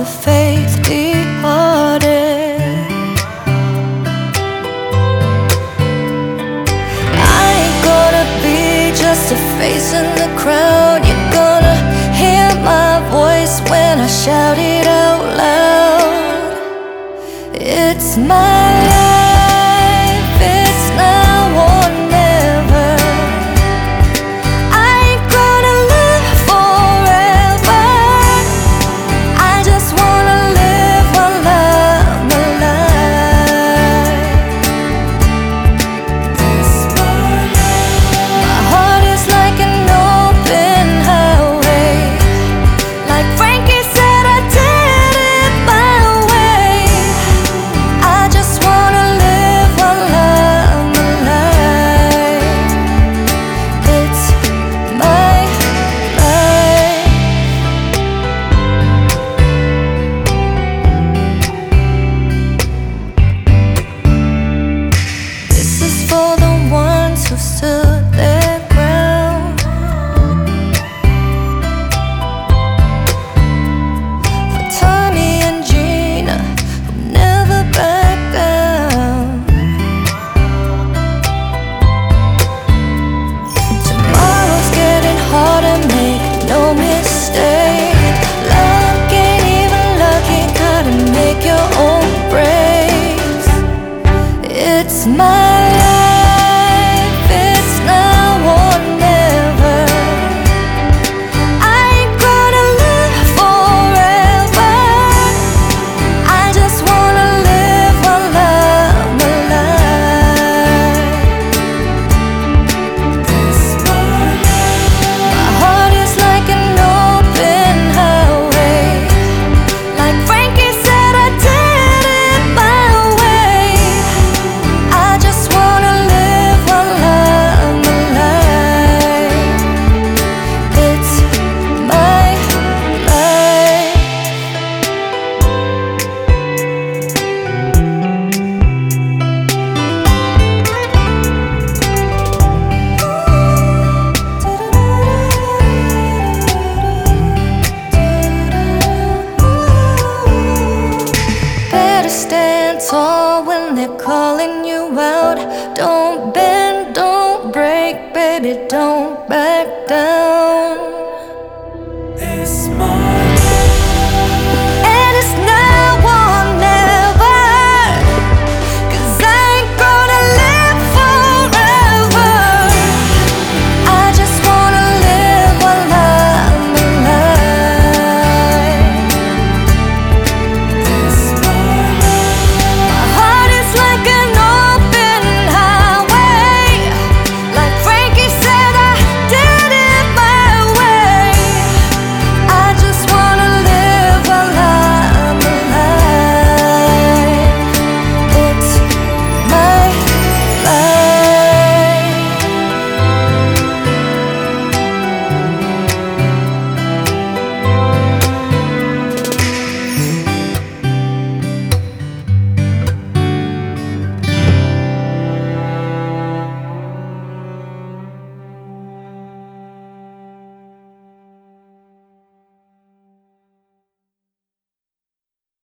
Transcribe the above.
faith departed. I ain't gonna be just a face in the crowd. You're gonna hear my voice when I shout it out loud. It's my life, it's now or never. I ain't gonna live forever. I just wanna live while I'm alive. My heart is like an open highway. Like Frankie said, I did it my way. I just wanna live while I'm alive. It's my life. This is for the ones who stood their ground. For Tommy and Gina, who never back down. Tomorrow's getting harder, make no mistake. Luck ain't even lucky, gotta make your own breaks. It's my life, it's now or never. I ain't gonna live forever. I just wanna live while I'm alive. My heart is like an open highway. Like Frankie said, I did it my way. I just wanna live while I'm alive. It's my life. Better stand tall when